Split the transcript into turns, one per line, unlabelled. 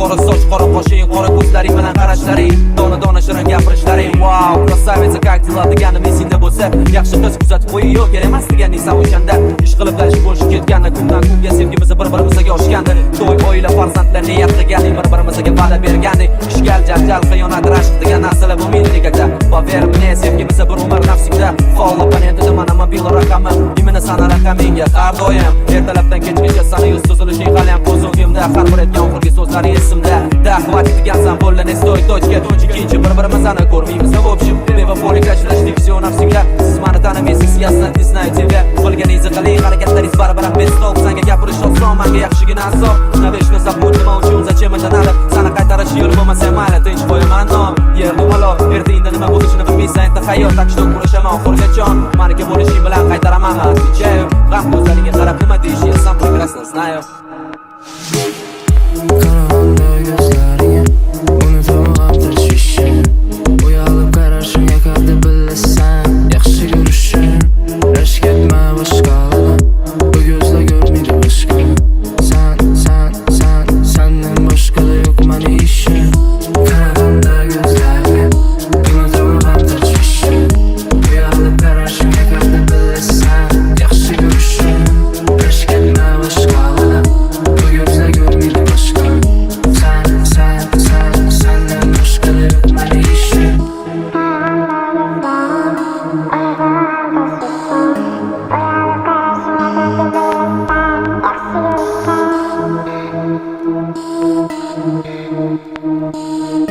qora soch, qora qoshing, qora ko'zlaring bilan qarashlaring, dona shirin gapirishlaring. Wow, krasavitsa как dела deganim esingda bo'lsa, yaxshi qiz kuzatib qo'ying, yo'q kerak emas deganingsan o'shanda. Ish qilib dalish bo'lishib ketganda, kundan kunga sevgimiz bir-birimizga oshgandi. To'y, oila, farzandlar niyat qilganing, bir-birimizga va'da berganing. Ishgal, janjal, xiyonat, rashq degan narsalar bu menligada. Pover мне, sevgimiz bir umr nafsingda. Qolib endi mana mobil raqamim, imini sana raqamingga har doim. Ertalabdan kechgacha sana yuz so'zilishing qalyan ko'zimda, har bir aytgan oxirgi so'zlaring esimda. Da хватит degansan bo'ldi, ne stoy точка. Ikkinchi bir-birimizni ko'rmaymiz, в общем. Bevafolik ajrashdik, всё nafsingda. Siz meni tanimaysiz, ясно, не знаю тебя. Qilganingizni qiling, harakatlaringiz baribir bestoq. Senga gapirish oson, menga yaxshigina azob. Navishni zabud nima uchun, zачем это надо? Sana qaytarish yo'l bo'lmasa mayli, tinch qo'yaman nom. Yer dumaloq, ertaingda nima bo'lishini bilmaysan, endi hayot takishdan kurashaman oxirgacha. Meniki bo'lishing bilan qaytaraman отвечаю. G'am ko'zlaringga qarab nima deyishni sam прекрасно знаю.
Qarag'anda gözlaringga unutamam tashvishim. Uyalib qarashingga qadar bilasan, yaxshi ko'rishim. Rashk ketma boshqalardan, bu gözlar görmeydi boshqani. Senden boshqada yo'q mani ishim. Qarag'anda gözlaringga unutamam tashvishim. Uyalib qarashingga qadar bilasan, yaxshi ko'rishim. Rashk ketma boshqalardan, bu gözlar görmeydi boshqani. Senden boshqada yo'q mani ishim.
Thank you.